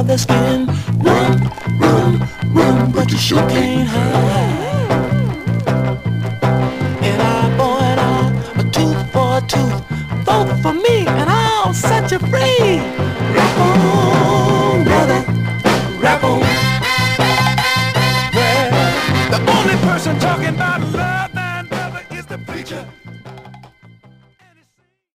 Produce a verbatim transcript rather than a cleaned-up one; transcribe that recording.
the skin. Run, run, run, but you sure can't hide. An eye for an eye, a tooth for a tooth. Vote for me and I'll set you free. Rap on, brother, rap on. Well, the only person talking about